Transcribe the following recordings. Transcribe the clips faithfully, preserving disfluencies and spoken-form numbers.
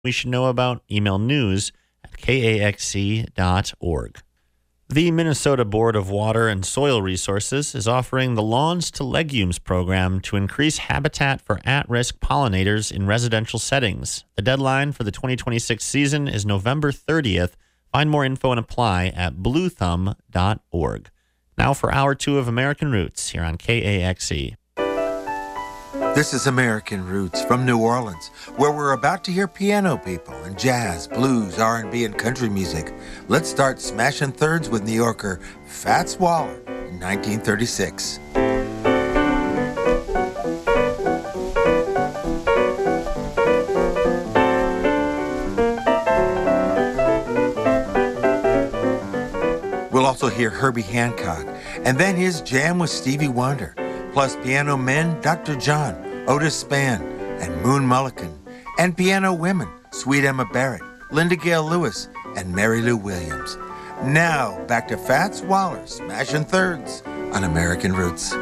we should know about, email news at k a x c dot org. The Minnesota Board of Water and Soil Resources is offering the Lawns to Legumes program to increase habitat for at-risk pollinators in residential settings. The deadline for the twenty twenty-six season is November thirtieth. Find more info and apply at blue thumb dot org. Now for Hour two of American Roots here on K A X E. This is American Roots from New Orleans, where we're about to hear piano people and jazz, blues, R and B, and country music. Let's start smashing thirds with New Yorker Fats Waller in nineteen thirty-six. We'll also hear Herbie Hancock, and then his jam with Stevie Wonder, plus piano men Doctor John, Otis Spann, and Moon Mullican, and piano women Sweet Emma Barrett, Linda Gale Lewis, and Mary Lou Williams. Now, back to Fats Waller, smashing thirds on American Roots.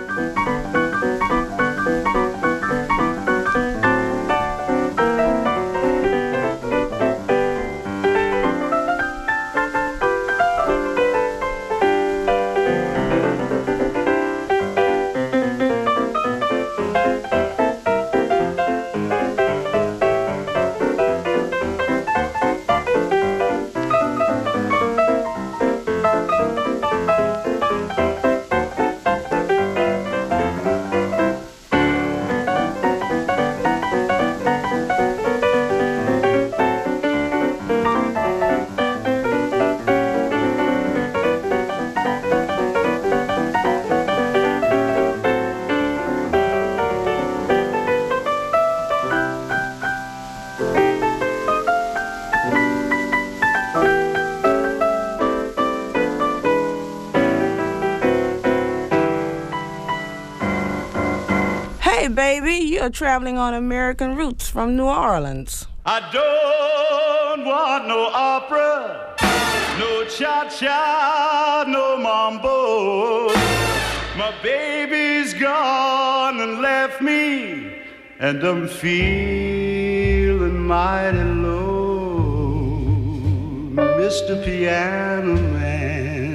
You're traveling on American Roots from New Orleans. I don't want no opera, no cha-cha, no mambo. My baby's gone and left me, and I'm feeling mighty low. Mister Piano Man,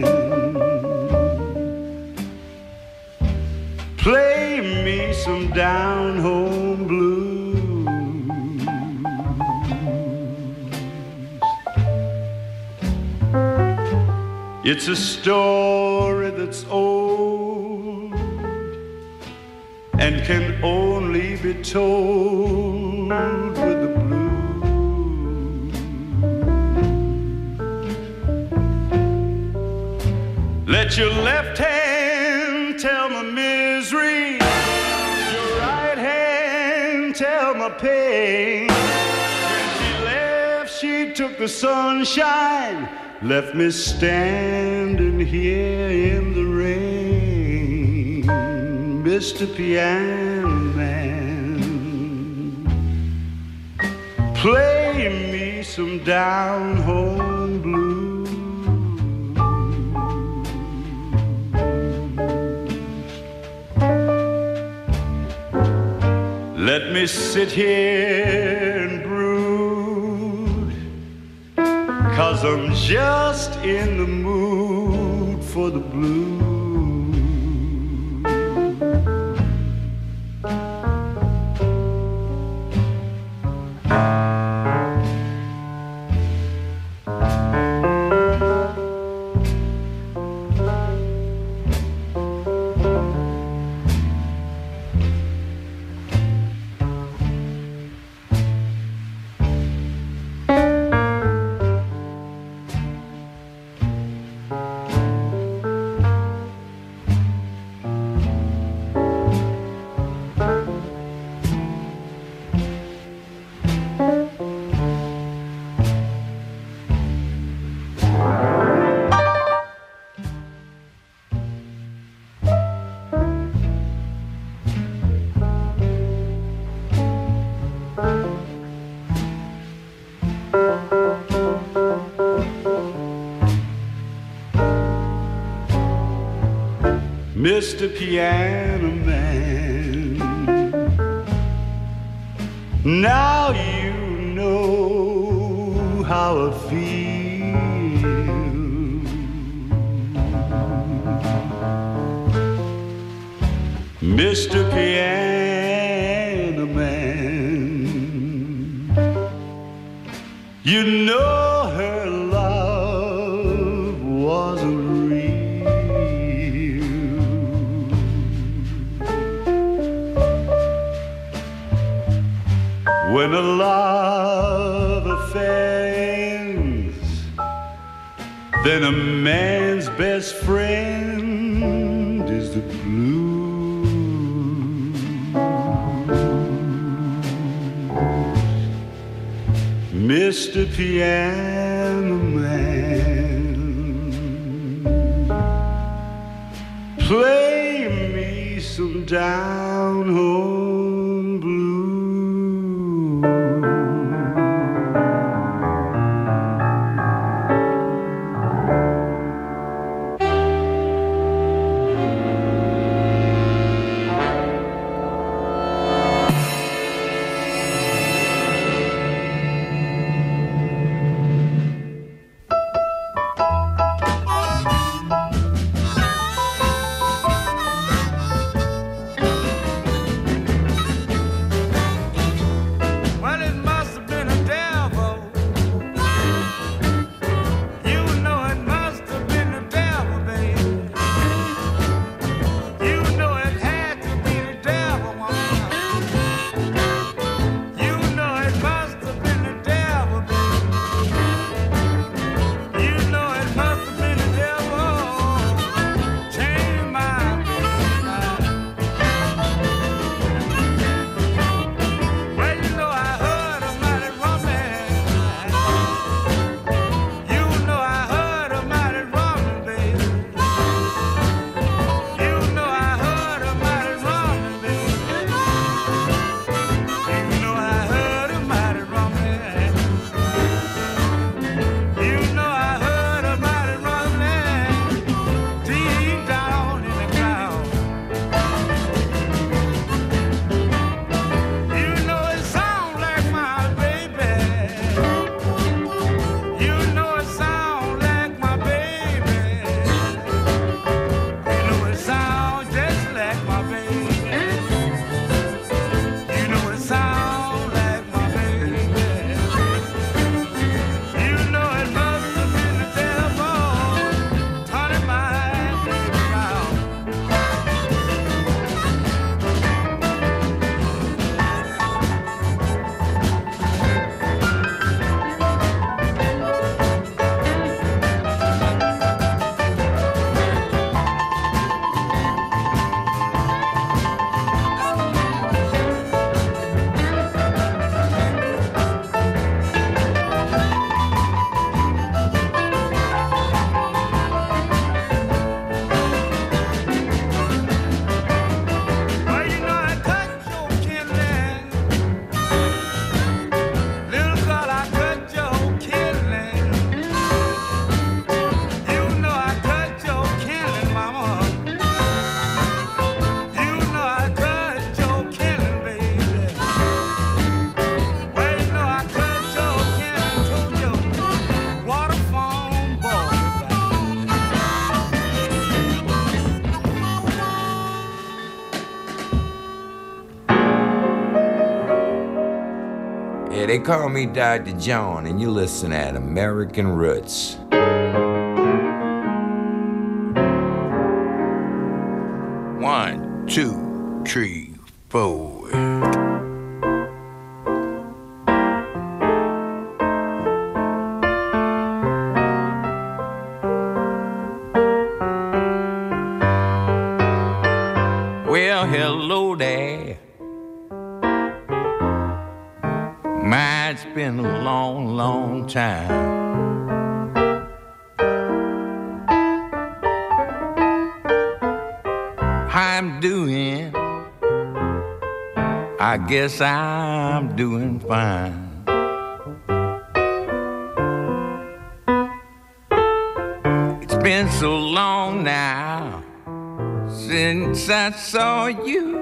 play me some down-home blues. It's a story that's old and can only be told with the blues. Let your left hand tell my misery, tell my pain. When she left, she took the sunshine, left me standing here in the rain. Mister Piano Man, play me some down-home blues. Let me sit here and brood, 'cause I'm just in the mood for the blues. Mister Piano Man, now you know how I feel. Mister Piano Man, you know her love wasn't real. When a love affair ends, then a man's best friend is the blues. Mister Piano Man, play me some down home blues. They call me Doctor John, and you listen at American Roots. One, two, three, four. Well, hello there. It's been a long, long time. How I'm doing? I guess I'm doing fine. It's been so long now since I saw you.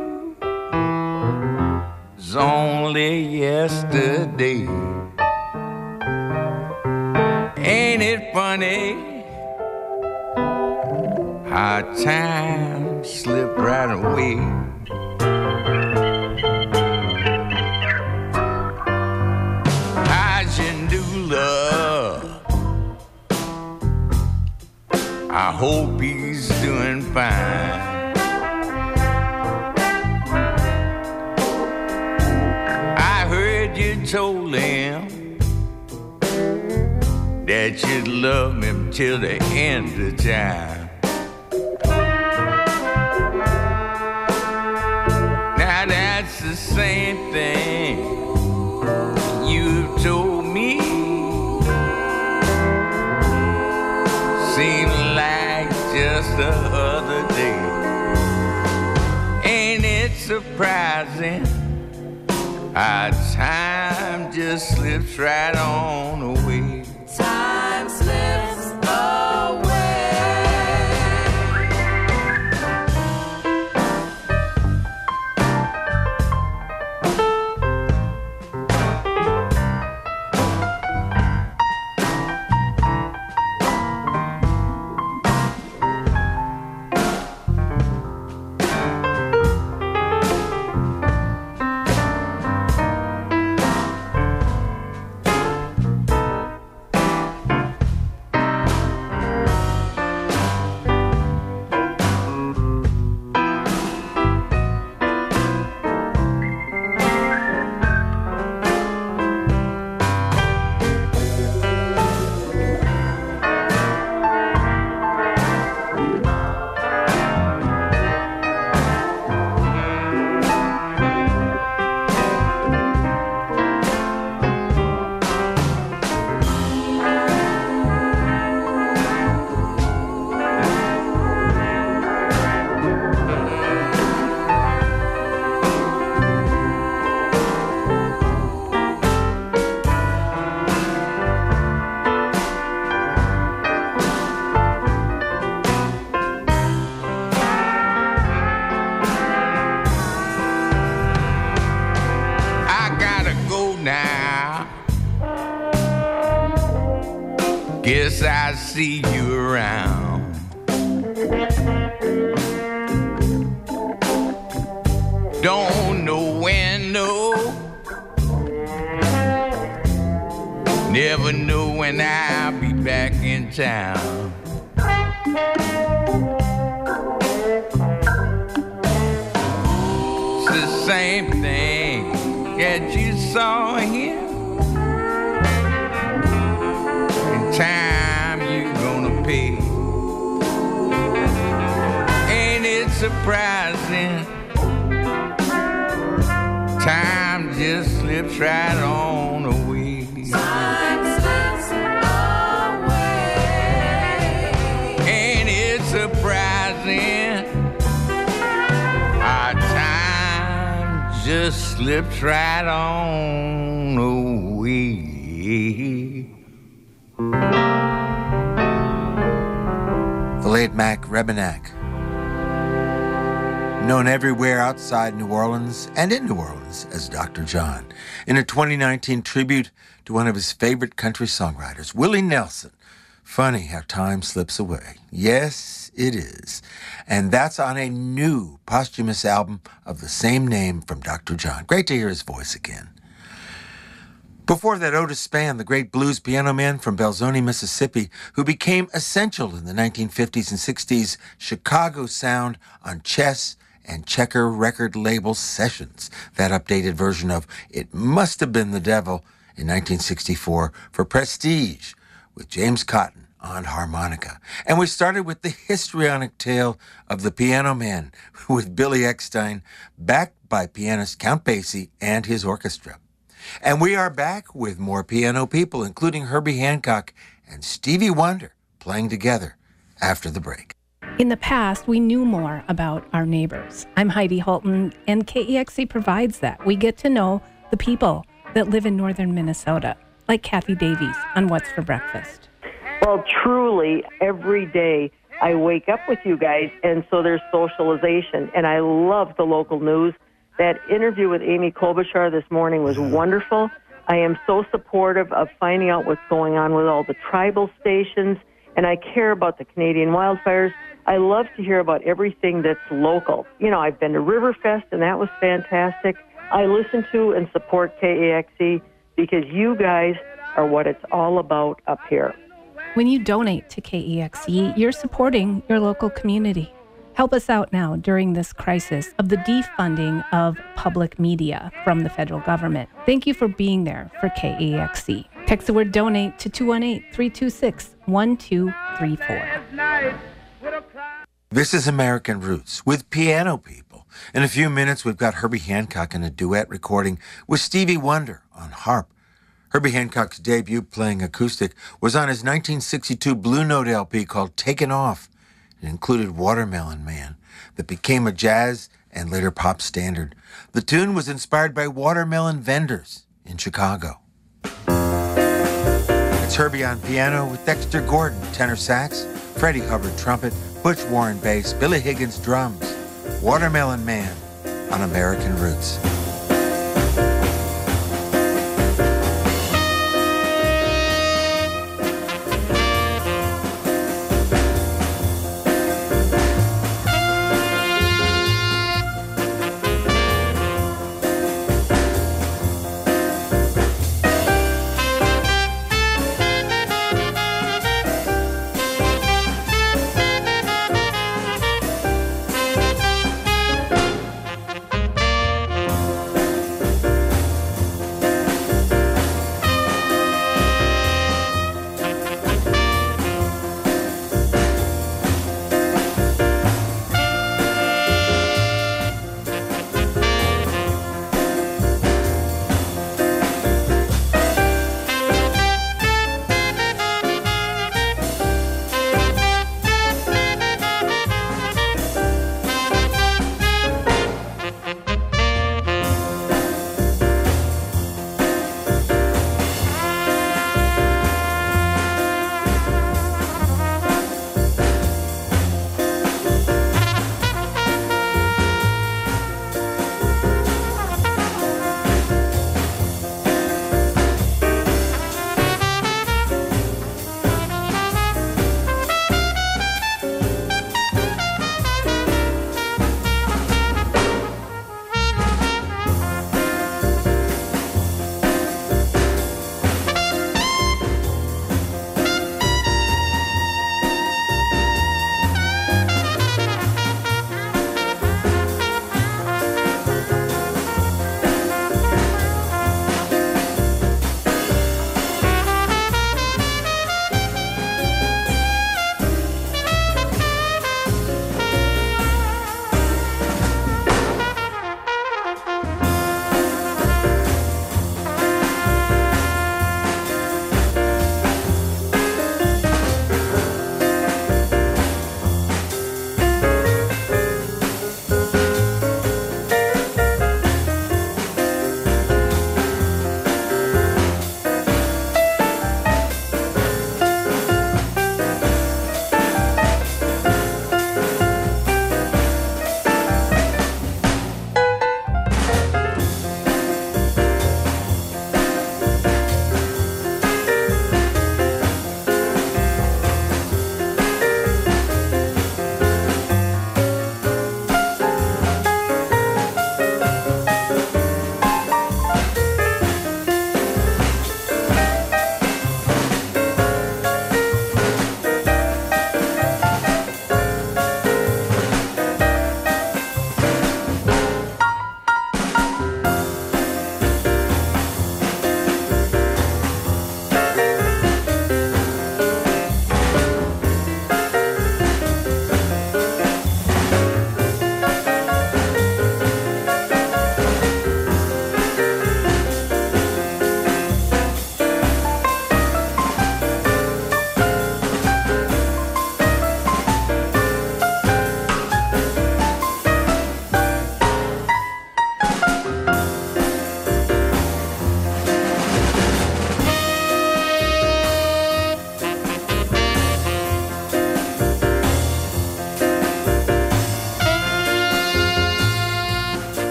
Only yesterday. it funny how time slipped right away? How's your new love? I hope he's doing fine. I heard you told him that you'd love him till the end of time. Now that's the same thing you told me. Seemed like just the other day. Ain't it surprising how time just slips right on away? Time slips away. Guess I see you around. Don't know when, no. Never know when I'll be back in town. It's the same thing that you saw here. Time you gonna pay. Ain't it surprising? Time just slips right on away. Time slips away. Ain't it surprising? Our time just slips right on away. The late Mac Rebennack, known everywhere outside New Orleans and in New Orleans as Doctor John, in a twenty nineteen tribute to one of his favorite country songwriters, Willie Nelson. Funny how time slips away. Yes, it is. And that's on a new posthumous album of the same name from Doctor John. Great to hear his voice again. Before that, Otis Spann, the great blues piano man from Belzoni, Mississippi, who became essential in the nineteen fifties and sixties Chicago sound on Chess and Checker record label sessions. That updated version of It Must Have Been the Devil in nineteen sixty-four for Prestige with James Cotton on harmonica. And we started with the histrionic tale of the Piano Man with Billy Eckstine, backed by pianist Count Basie and his orchestra. And we are back with more piano people, including Herbie Hancock and Stevie Wonder, playing together after the break. In the past, we knew more about our neighbors. I'm Heidi Holton, and K E X C provides that. We get to know the people that live in northern Minnesota, like Kathy Davies on What's for Breakfast. Well, truly, every day I wake up with you guys, and so there's socialization, and I love the local news. That interview with Amy Klobuchar this morning was wonderful. I am so supportive of finding out what's going on with all the tribal stations, and I care about the Canadian wildfires. I love to hear about everything that's local. You know, I've been to Riverfest, and that was fantastic. I listen to and support K A X E because you guys are what it's all about up here. When you donate to K E X E, you're supporting your local community. Help us out now during this crisis of the defunding of public media from the federal government. Thank you for being there for K A X E. Text the word donate to two one eight, three two six, one two three four. This is American Roots with Piano People. In a few minutes, we've got Herbie Hancock in a duet recording with Stevie Wonder on harp. Herbie Hancock's debut playing acoustic was on his nineteen sixty-two Blue Note L P called Taken Off. It included Watermelon Man, that became a jazz and later pop standard. The tune was inspired by watermelon vendors in Chicago. It's Herbie on piano with Dexter Gordon, tenor sax, Freddie Hubbard, trumpet, Butch Warren, bass, Billy Higgins, drums. Watermelon Man on American Roots.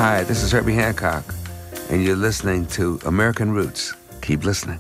Hi, this is Herbie Hancock, and you're listening to American Roots. Keep listening.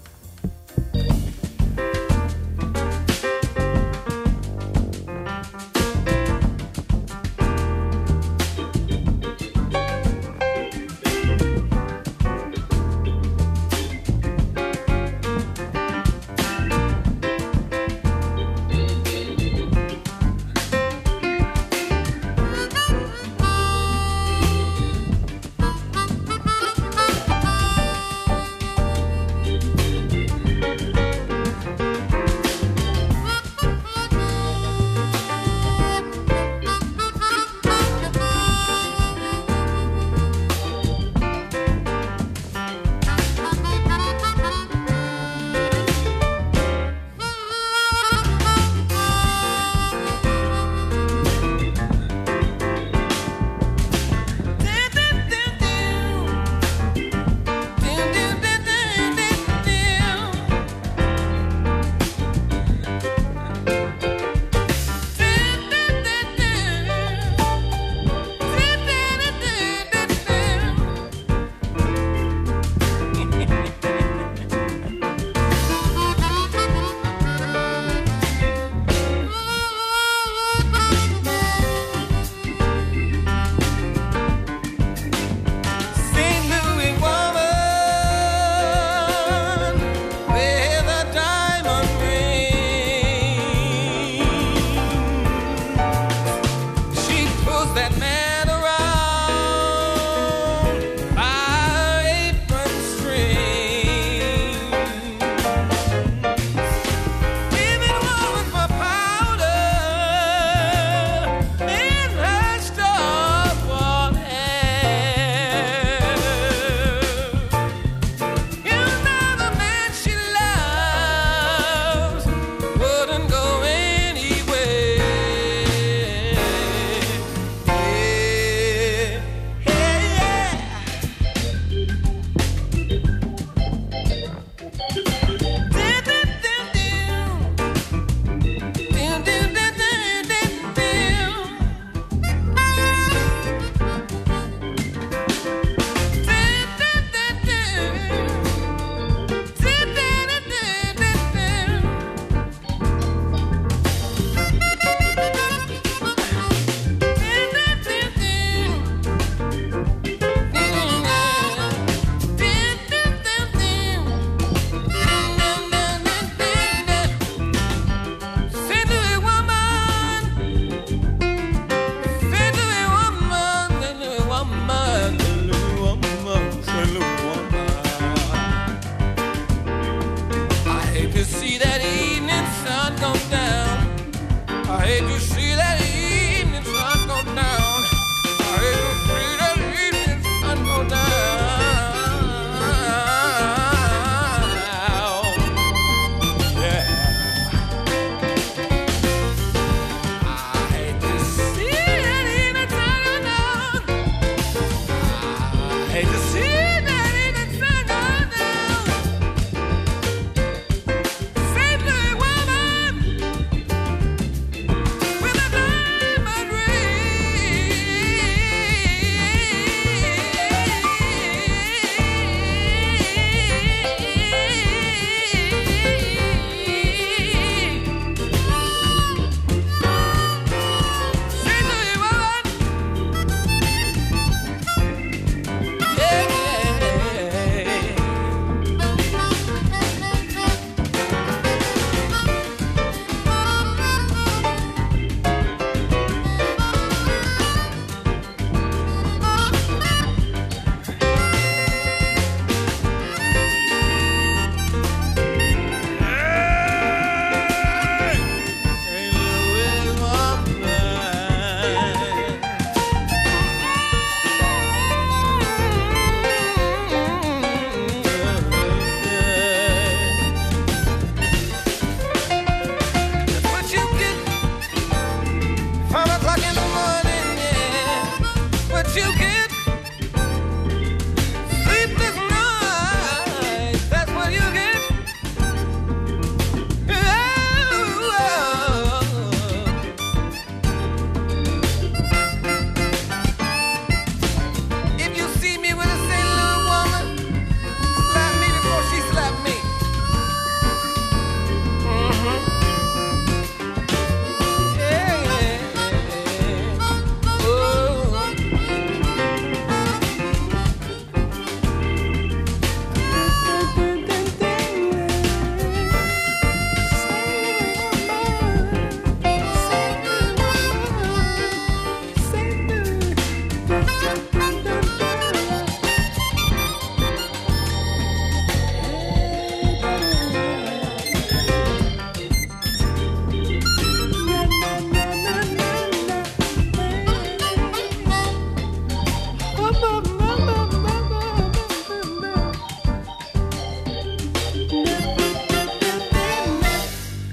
If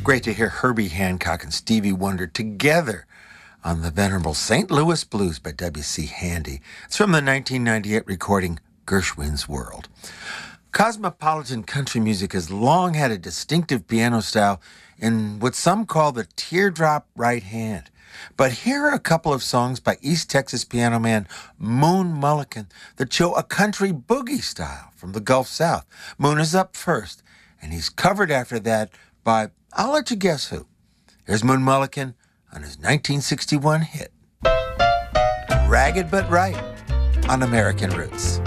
Great to hear Herbie Hancock and Stevie Wonder together on the venerable Saint Louis Blues by W C Handy. It's from the nineteen ninety-eight recording Gershwin's World. Cosmopolitan country music has long had a distinctive piano style in what some call the teardrop right hand. But here are a couple of songs by East Texas piano man Moon Mullican that show a country boogie style from the Gulf South. Moon is up first, and he's covered after that by, I'll let you guess who. Here's Moon Mullican on his nineteen sixty-one hit, Ragged But Right, on American Roots.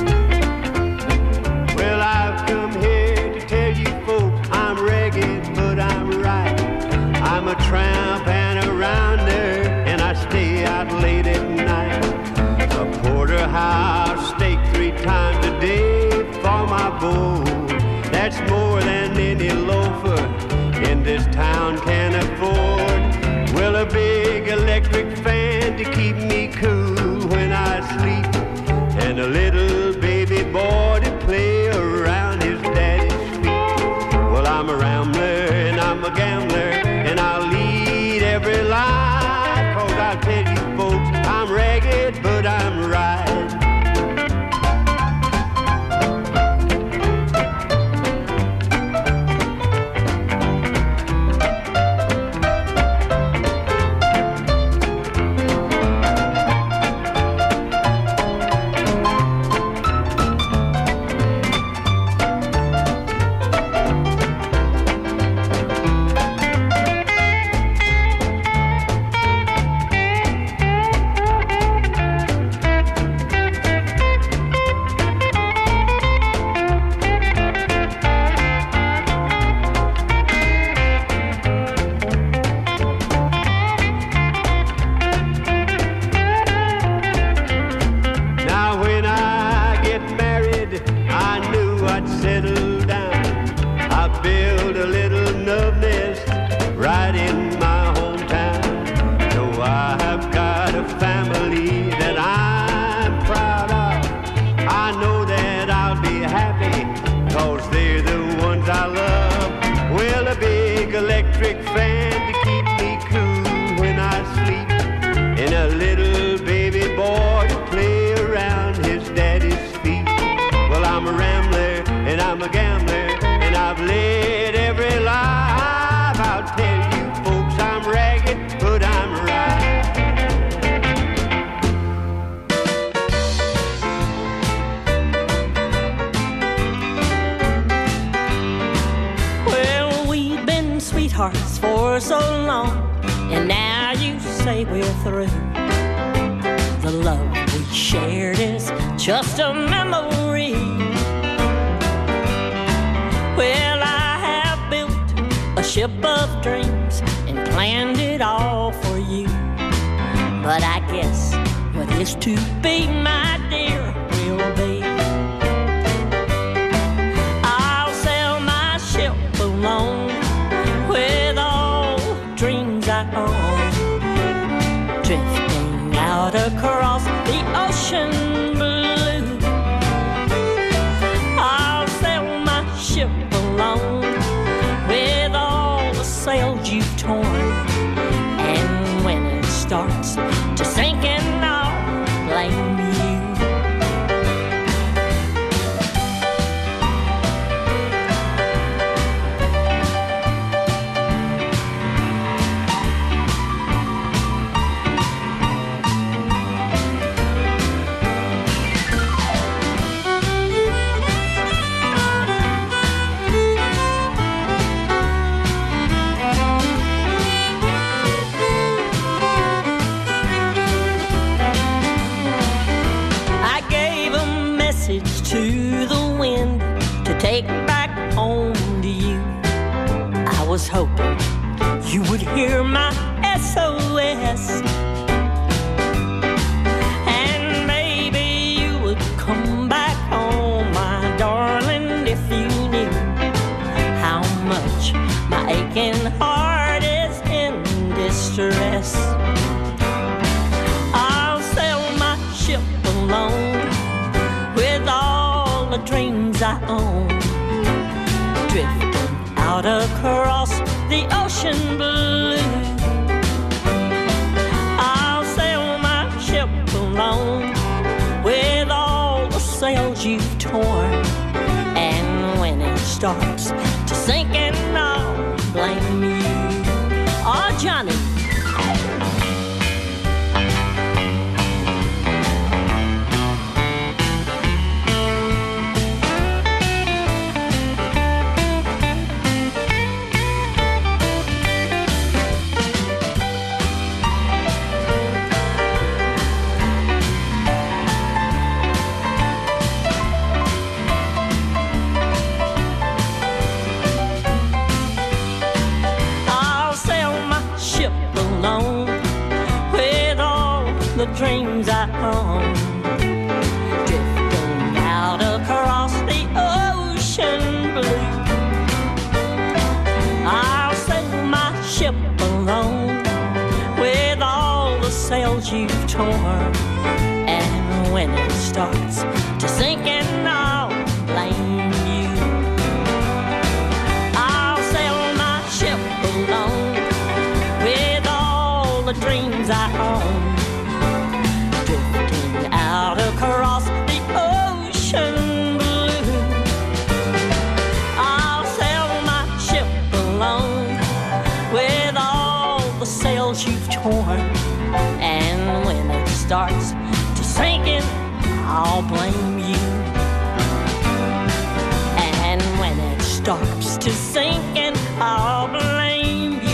Well, I've come here to tell you folks I'm ragged, but I'm right. I'm a tramp and a rounder, and I stay out late at night. A porterhouse steak three times a day for my bowl. That's more than any loafer in this town can afford. Well, a big electric fan to keep me cool when I sleep, and a little baby boy to play around his daddy's feet. Well, I'm a rambler and I'm a gambler, and I'll lead every life, 'cause I'll tell you folks, I'm ragged, but I'm right. For so long, and now you say we're through. The love we shared is just a memory. Well, I have built a ship of dreams and planned it all for you, but I guess what is to be, my dear, will be. I'll sail my ship alone with all dreams I own, drifting out across the ocean blue. I'll sail my ship alone with all the sails you've torn, and when it starts to sink, and I'll blame you. To the wind to take back home to you. I was hoping you would hear my S O S, and maybe you would come back home, my darling, if you knew how much my aching heart is in distress. I'll sail my ship alone with all the dreams I own, drifting out across the ocean blue. I'll sail my ship alone with all the sails you've torn. And when it starts to sink and I'll blame you. Oh, Johnny. Dreams I own, drifting out across the ocean blue. I'll sail my ship alone with all the sails you've torn. And when it starts to sink and I'll blame you. I'll sail my ship alone with all the dreams I own, out across the ocean blue. I'll sail my ship alone with all the sails you've torn. And when it starts to sinking, I'll blame you. And when it starts to sinking, I'll blame you.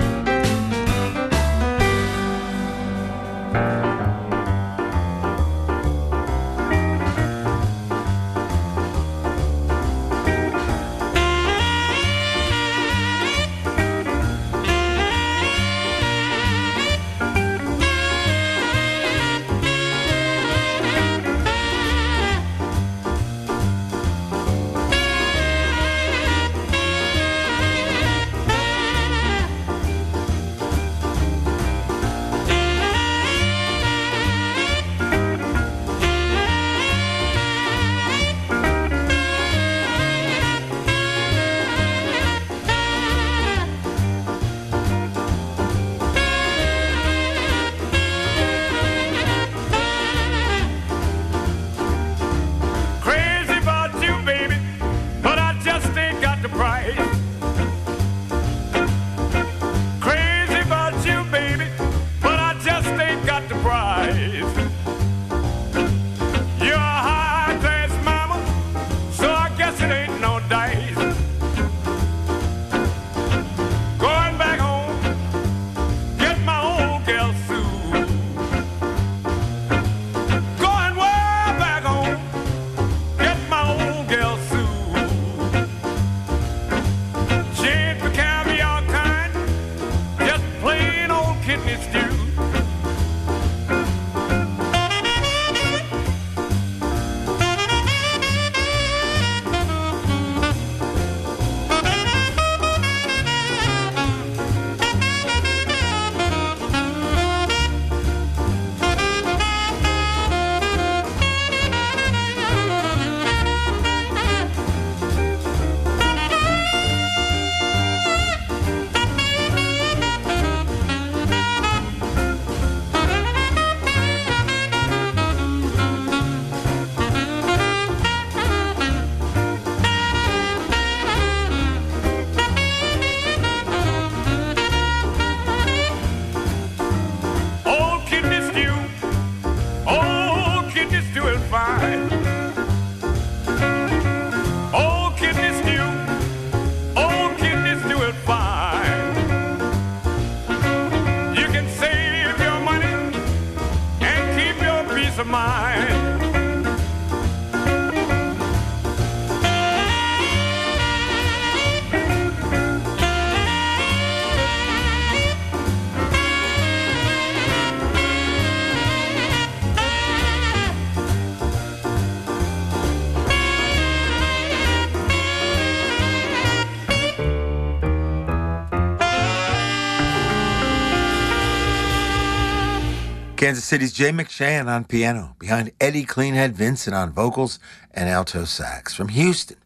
Kansas City's Jay McShann on piano, behind Eddie Cleanhead Vincent on vocals and alto sax. From Houston,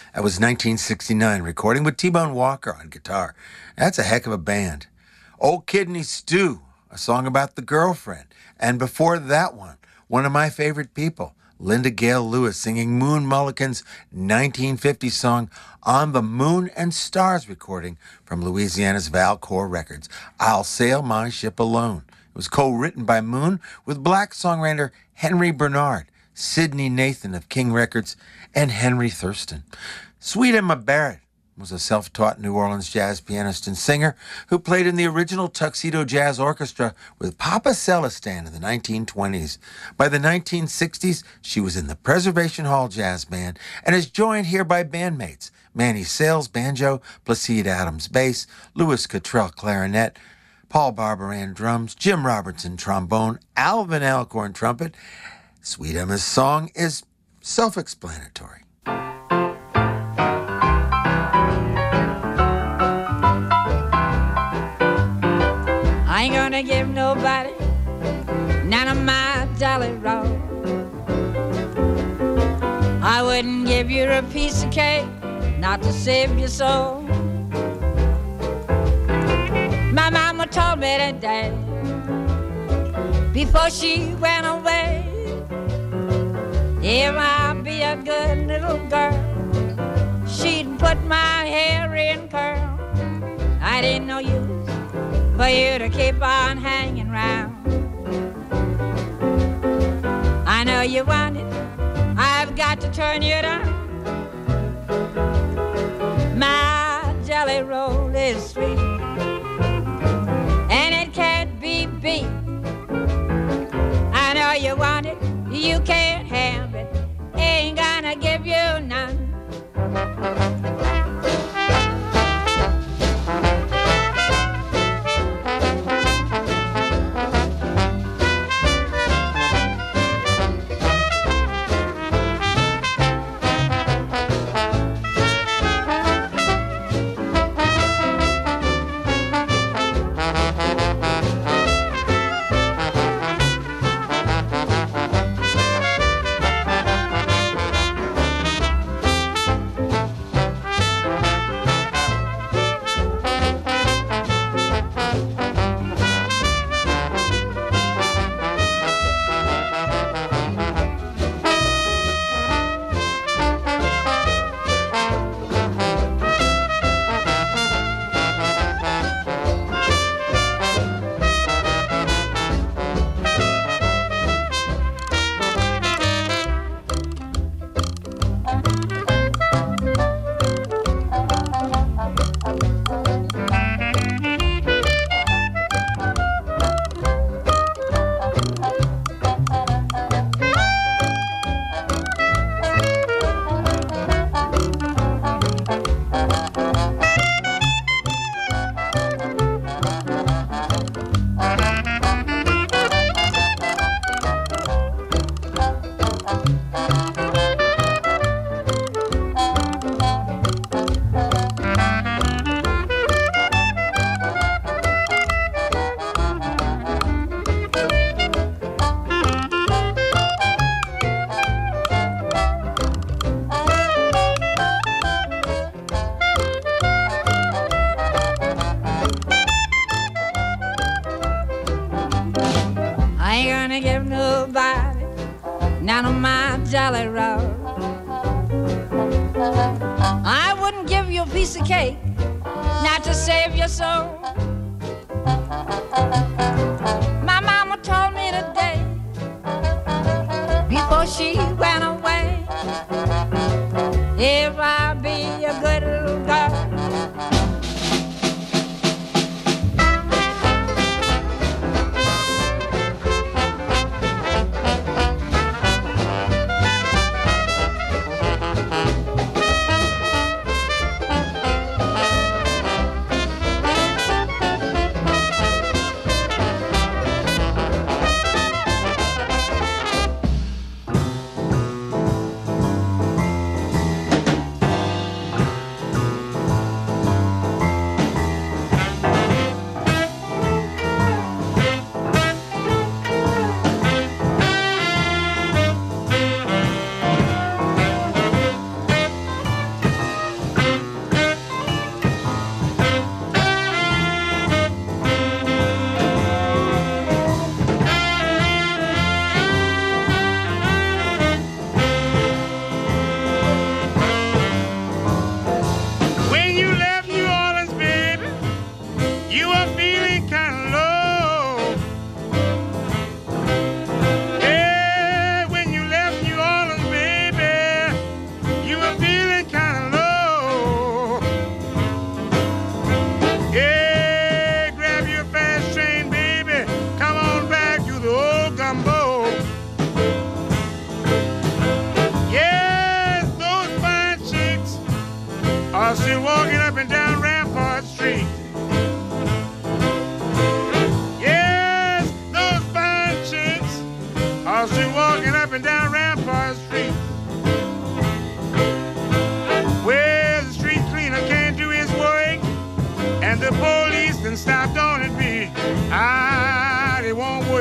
That was nineteen sixty-nine, recording with T-Bone Walker on guitar. That's a heck of a band. Old Kidney Stew, a song about the girlfriend. And before that one, one of my favorite people, Linda Gale Lewis, singing Moon Mullican's nineteen fifty song on the Moon and Stars recording from Louisiana's Valcor Records, I'll Sail My Ship Alone. It was co-written by Moon with black songwriter Henry Bernard, Sidney Nathan of King Records, and Henry Thurston. Sweet Emma Barrett was a self-taught New Orleans jazz pianist and singer who played in the original Tuxedo Jazz Orchestra with Papa Celestin in the nineteen twenties. By the nineteen sixties, she was in the Preservation Hall Jazz Band and is joined here by bandmates Manny Sales, banjo, Placide Adams, bass, Louis Cottrell, clarinet, Paul Barbaran, drums, Jim Robertson, trombone, Alvin Alcorn, trumpet. Sweet Emma's song is self-explanatory. I ain't gonna give nobody none of my jolly roll. I wouldn't give you a piece of cake not to save your soul. My mama told me today before she went away, if I'd be a good little girl, she'd put my hair in curl. I didn't know you for you to keep on hanging round. I know you want it, I've got to turn you down. My jelly roll is sweet, and it can't be beat. I know you want it, you can't have it, ain't gonna give you none. I wouldn't give you a piece of cake not to save your soul. My mama told me today before she went away, if I be a good little girl,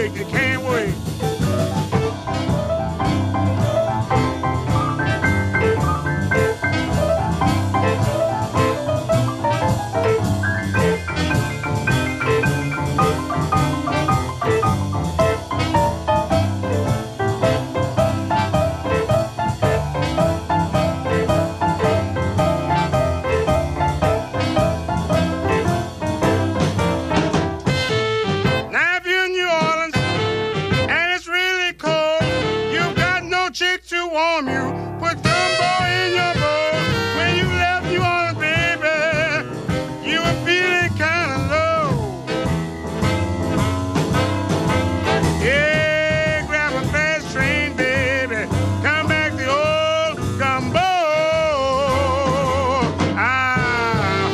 wait, you can't wait. Now if you're in New Orleans and it's really cold, you've got no chick to warm you. Put gumbo in your bowl. When you left New Orleans, baby, you were feeling kind of low. Yeah, grab a fast train, baby. Come back to old gumbo. Ah,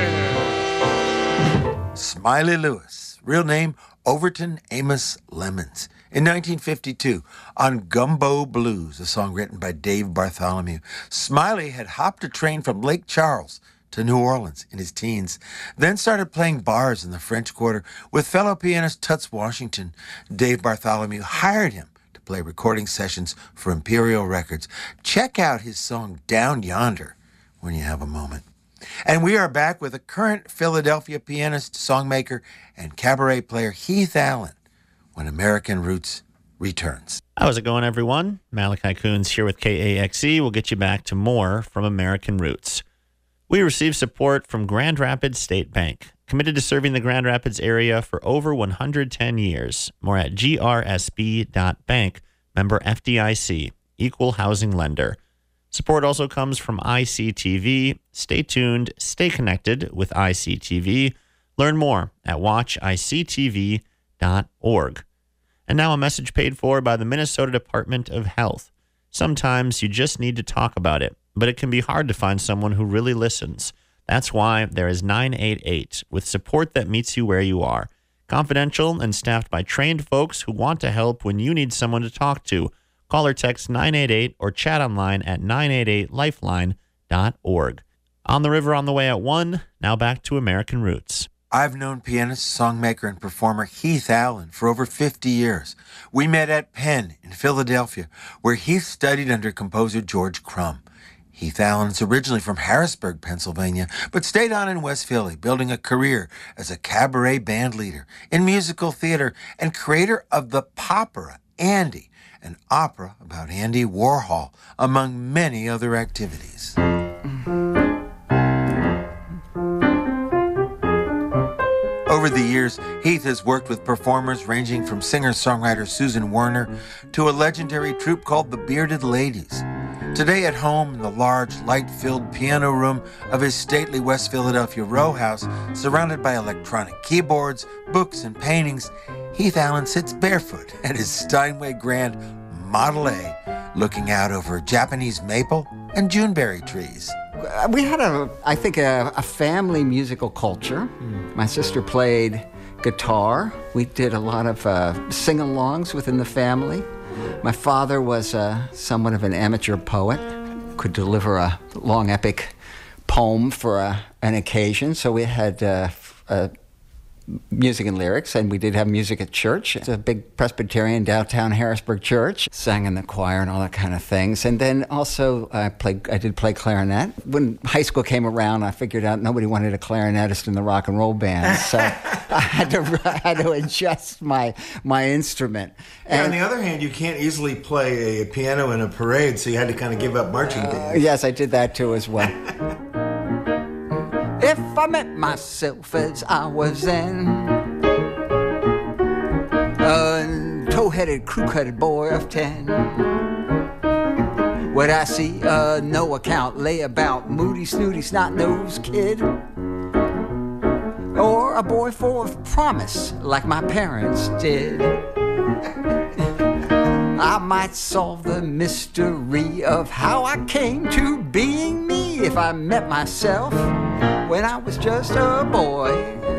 hurry. Smiley Lewis, real name Overton Amos Lemons. In nineteen fifty-two, on Gumbo Blues, a song written by Dave Bartholomew, Smiley had hopped a train from Lake Charles to New Orleans in his teens, then started playing bars in the French Quarter with fellow pianist Toots Washington. Dave Bartholomew hired him to play recording sessions for Imperial Records. Check out his song Down Yonder when you have a moment. And we are back with a current Philadelphia pianist, songmaker, and cabaret player, Heath Allen, when American Roots returns. How's it going, everyone? Malachi Coons here with K A X E. We'll get you back to more from American Roots. We receive support from Grand Rapids State Bank, committed to serving the Grand Rapids area for over one hundred ten years. More at G R S B dot bank, member F D I C, equal housing lender. Support also comes from I C T V. Stay tuned, stay connected with I C T V. Learn more at watch I C T V dot org. And now a message paid for by the Minnesota Department of Health. Sometimes you just need to talk about it, but it can be hard to find someone who really listens. That's why there is nine eight eight, with support that meets you where you are. Confidential and staffed by trained folks who want to help when you need someone to talk to. Call or text nine eight eight or chat online at nine eight eight lifeline dot org. On the River on the way at one, now back to American Roots. I've known pianist, songmaker, and performer Heath Allen for over fifty years. We met at Penn in Philadelphia, where Heath studied under composer George Crumb. Heath Allen is originally from Harrisburg, Pennsylvania, but stayed on in West Philly, building a career as a cabaret band leader in musical theater and creator of the Popera, Andy, an opera about Andy Warhol, among many other activities. Over the years, Heath has worked with performers ranging from singer-songwriter Susan Werner to a legendary troupe called the Bearded Ladies. Today at home in the large, light-filled piano room of his stately West Philadelphia row house, surrounded by electronic keyboards, books, and paintings, Heath Allen sits barefoot at his Steinway Grand Model A, looking out over Japanese maple and Juneberry trees. We had, a, I think, a, a family musical culture. Mm. My sister played guitar. We did a lot of uh, sing-alongs within the family. My father was uh, somewhat of an amateur poet, could deliver a long epic poem for a, an occasion. So we had uh, uh, music and lyrics, and we did have music at church. It's a big Presbyterian downtown Harrisburg church. Sang in the choir and all that kind of things. And then also I played. I did play clarinet. When high school came around, I figured out nobody wanted a clarinetist in the rock and roll band, so I had to I had to adjust my my instrument. And and, on the other hand, you can't easily play a piano in a parade, so you had to kind of give up marching uh, band. Yes, I did that too as well. If I met myself as I was then, a tow-headed, crew-cutted boy of ten, would I see a no-account layabout, moody, snooty, snot-nosed kid? Or a boy full of promise, like my parents did? I might solve the mystery of how I came to being me if I met myself when I was just a boy.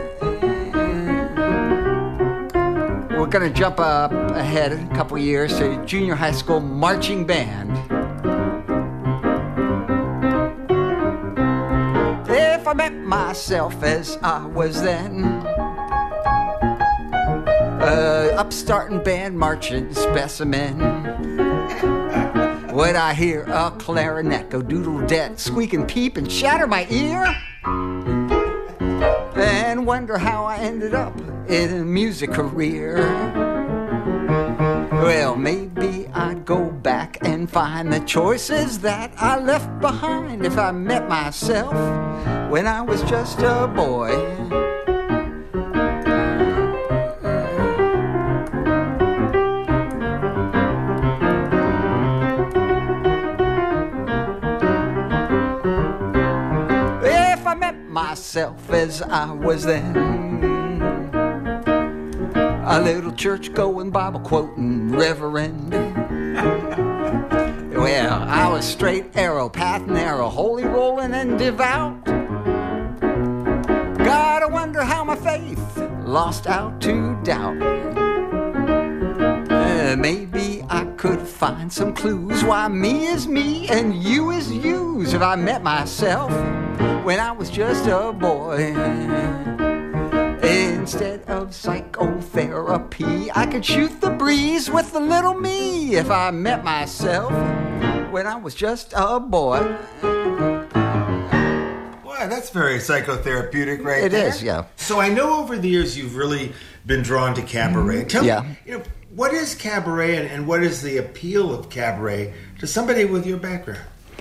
We're gonna jump up ahead a couple years to junior high school marching band. If I met myself as I was then, Uh, upstarting band marching specimen. When I hear a clarinet go doodle-det, squeak and peep and shatter my ear, and wonder how I ended up in a music career. Well, maybe I'd go back and find the choices that I left behind if I met myself when I was just a boy. If I met myself as I was then, a little church-going, Bible-quoting reverend. Well, I was straight arrow, path narrow, holy rolling and devout. Gotta wonder how my faith lost out to doubt. Uh, maybe I could find some clues why me is me and you is yous if I met myself when I was just a boy. Instead of psychotherapy, I could shoot the breeze with the little me if I met myself when I was just a boy. Wow, that's very psychotherapeutic right It there. is, yeah. So I know over the years you've really been drawn to cabaret. Tell Yeah. me, you know, what is cabaret and, and what is the appeal of cabaret to somebody with your background?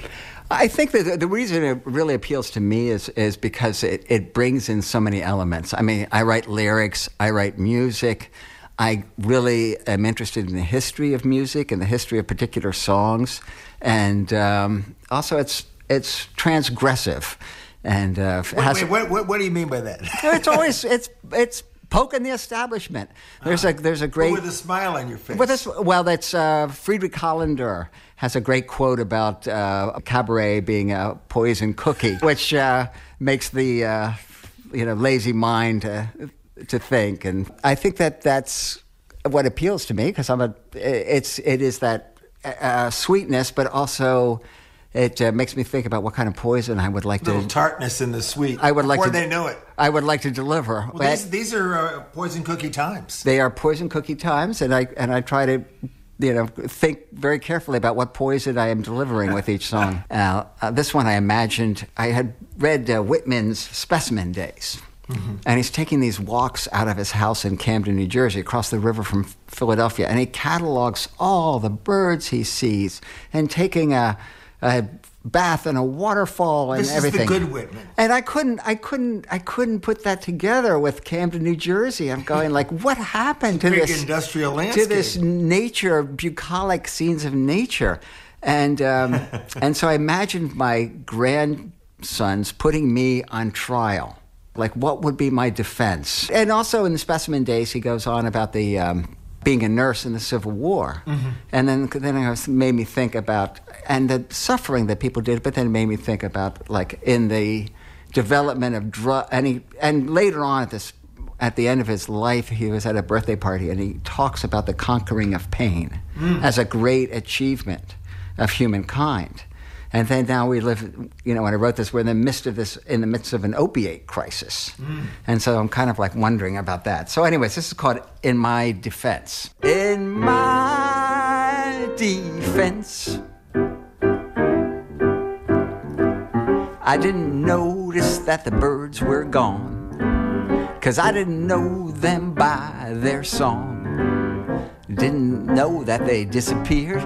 I think that the- the reason it really appeals to me is is because it, it brings in so many elements. I mean, I write lyrics, I write music. I really am interested in the history of music and the history of particular songs, and um, also it's it's transgressive, and uh, Wait, has, wait, what, what, what do you mean by that? it's always it's it's poking the establishment. There's a there's a great With a smile on your face. With this, well, that's uh, Friedrich Hollander has a great quote about uh, cabaret being a poison cookie, which uh, makes the uh, you know lazy mind uh, to think, and I think that that's what appeals to me because I'm a it's it is that uh, sweetness, but also it uh, makes me think about what kind of poison I would like A little to. tartness in the sweet. I would like before to. they know it. I would like to deliver. Well, these, these are uh, poison cookie times. They are poison cookie times, and I and I try to, you know, think very carefully about what poison I am delivering with each song. Uh, uh, this one I imagined I had read uh, Whitman's Specimen Days, mm-hmm. and he's taking these walks out of his house in Camden, New Jersey, across the river from Philadelphia, and he catalogs all the birds he sees, and taking a. a bath and a waterfall and this everything. This is the good Whitman. And I couldn't, I couldn't, I couldn't put that together with Camden, New Jersey. I'm going like, what happened to Big this industrial landscape. to this nature, bucolic scenes of nature, and um, and so I imagined my grandsons putting me on trial. Like, what would be my defense? And also in the Specimen Days, he goes on about the. Um, being a nurse in the Civil War. Mm-hmm. And then then it was, made me think about, and the suffering that people did, but then it made me think about, like, in the development of drug, and, he, and later on at this, at the end of his life, he was at a birthday party, and he talks about the conquering of pain mm. as a great achievement of humankind. And then now we live, you know, when I wrote this, we're in the midst of this, in the midst of an opiate crisis. Mm. And so I'm kind of like wondering about that. So anyways, this is called In My Defense. In my defense, I didn't notice that the birds were gone, 'cause I didn't know them by their song. Didn't know that they disappeared.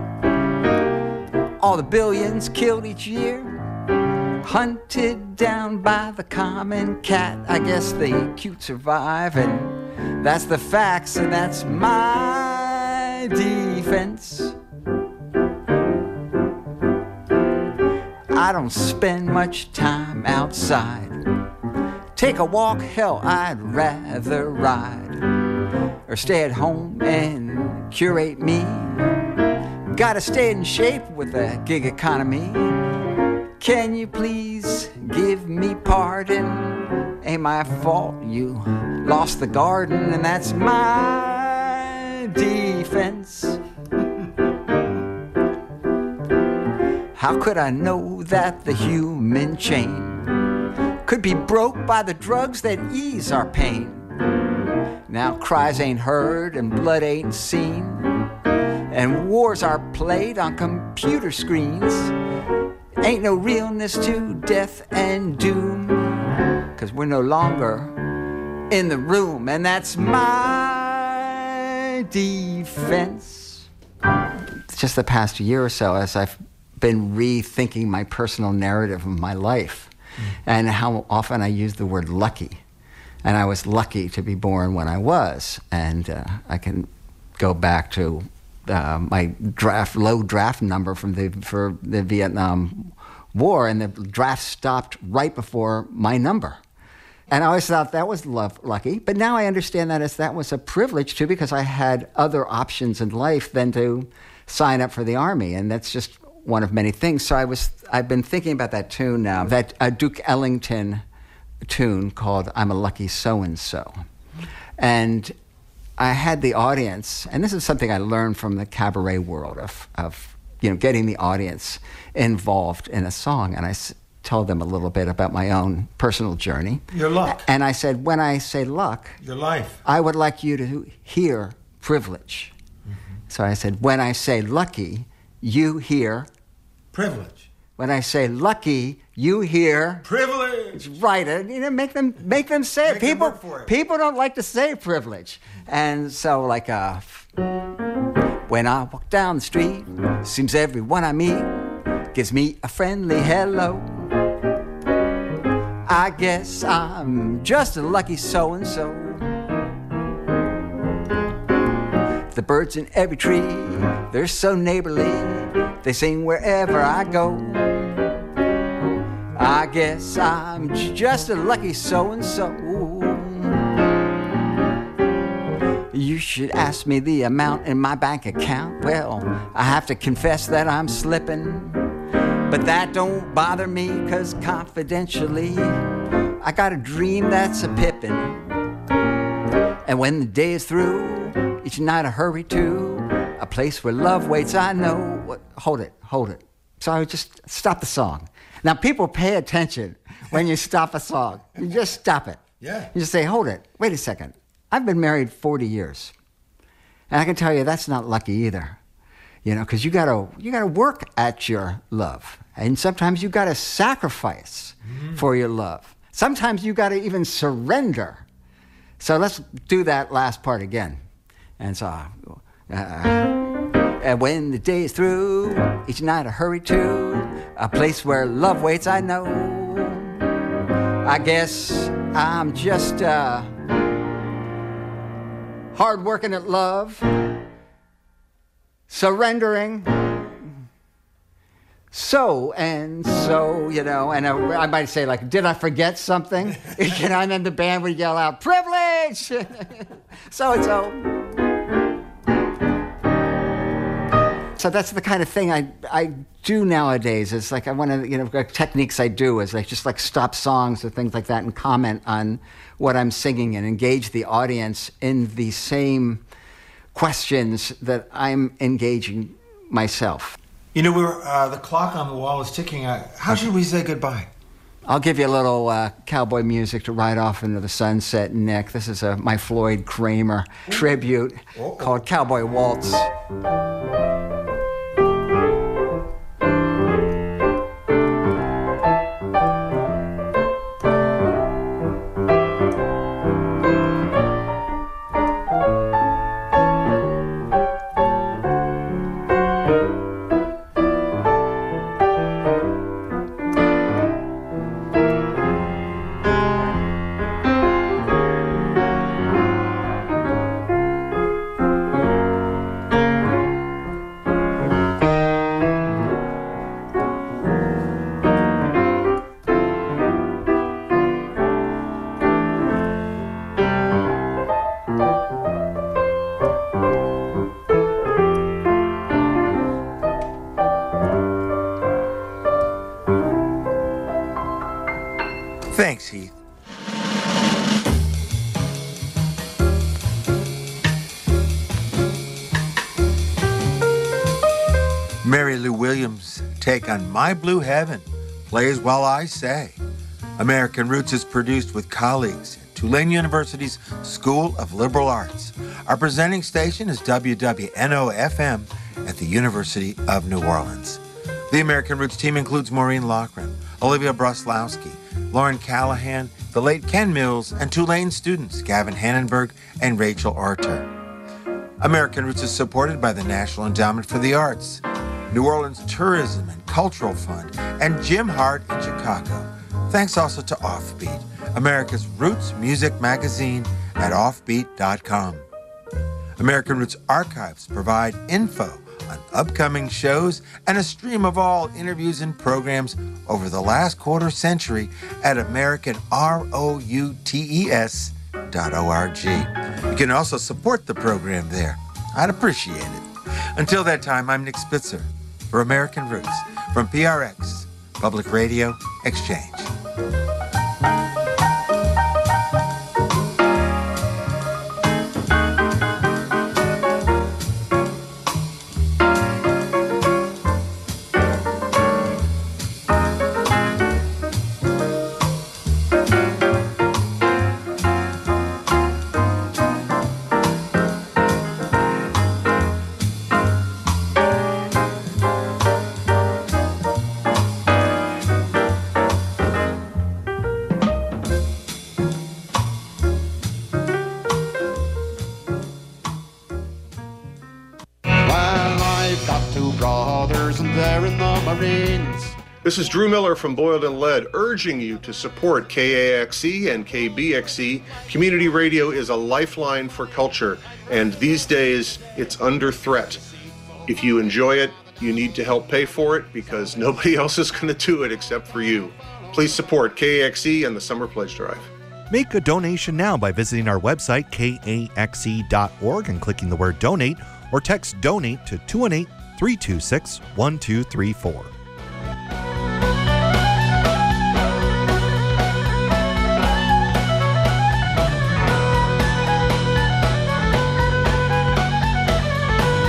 All the billions killed each year, hunted down by the common cat. I guess the cute survive, and that's the facts, and that's my defense. I don't spend much time outside. Take a walk, hell, I'd rather ride, or stay at home and curate me. Gotta stay in shape with the gig economy. Can you please give me pardon? Ain't my fault you lost the garden, and that's my defense. How could I know that the human chain could be broke by the drugs that ease our pain? Now cries ain't heard and blood ain't seen, and wars are played on computer screens. Ain't no realness to death and doom, 'cause we're no longer in the room, and that's my defense. Just the past year or so, as I've been rethinking my personal narrative of my life, mm. and how often I use the word lucky. And I was lucky to be born when I was, and uh, I can go back to uh, my draft low draft number from the for the Vietnam War, and the draft stopped right before my number. And I always thought that was love, lucky, but now I understand that as that was a privilege too, because I had other options in life than to sign up for the Army, and that's just one of many things. So I was I've been thinking about that tune now, that uh, Duke Ellington tune called "I'm a Lucky So-and-So," and I had the audience, and this is something I learned from the cabaret world of of you know getting the audience involved in a song, and I s- told them a little bit about my own personal journey. Your luck. And I said, when I say luck, your life, I would like you to hear privilege. Mm-hmm. So I said, when I say lucky, you hear privilege. When I say lucky, you hear privilege. Right, and, you know, make them make them say it. Make People them work for it. People don't like to say privilege, and so like uh, when I walk down the street, seems everyone I meet gives me a friendly hello. I guess I'm just a lucky so-and-so. The birds in every tree, they're so neighborly. They sing wherever I go. I guess I'm just a lucky so-and-so. You should ask me the amount in my bank account. Well, I have to confess that I'm slipping, but that don't bother me, 'cause confidentially I got a dream that's a pippin'. And when the day is through, each night I hurry to a place where love waits. I know. What, hold it, hold it. So I would just stop the song. Now people pay attention when you stop a song. You just stop it. Yeah. You just say, hold it. Wait a second. I've been married forty years, and I can tell you that's not lucky either. You know, because you gotta you gotta work at your love, and sometimes you gotta sacrifice mm-hmm. for your love. Sometimes you gotta even surrender. So let's do that last part again. And so, uh, and when the day is through, each night I hurry to a place where love waits. I know. I guess I'm just uh, hard working at love, surrendering. So and so, you know, and I, I might say, like, did I forget something? You know, and then the band would yell out, privilege! So and so. So that's the kind of thing I I do nowadays. It's like I want to, you know, techniques I do is like just like stop songs or things like that and comment on what I'm singing and engage the audience in the same questions that I'm engaging myself. You know, we're uh, the clock on the wall is ticking. Uh, how should we say goodbye? I'll give you a little uh, cowboy music to ride off into the sunset, Nick. This is a, my Floyd Kramer tribute Uh-oh. called Cowboy Waltz. Thanks, Heath. Mary Lou Williams' take on My Blue Heaven plays while I say. American Roots is produced with colleagues at Tulane University's School of Liberal Arts. Our presenting station is W W N O F M at the University of New Orleans. The American Roots team includes Maureen Loughran, Olivia Broslowski, Lauren Callahan, the late Ken Mills, and Tulane students Gavin Hannenberg and Rachel Arter. American Roots is supported by the National Endowment for the Arts, New Orleans Tourism and Cultural Fund, and Jim Hart in Chicago. Thanks also to Offbeat, America's Roots music magazine at offbeat dot com. American Roots Archives provide info on upcoming shows and a stream of all interviews and programs over the last quarter century at American Roots dot org. You can also support the program there. I'd appreciate it. Until that time, I'm Nick Spitzer for American Roots from P R X, Public Radio Exchange. This is Drew Miller from Boiled and Lead, urging you to support K A X E and K B X E. Community radio is a lifeline for culture, and these days it's under threat. If you enjoy it, you need to help pay for it because nobody else is going to do it except for you. Please support K A X E and the Summer Pledge Drive. Make a donation now by visiting our website, K A X E dot org, and clicking the word donate, or text donate to two one eight, three two six, one two three four.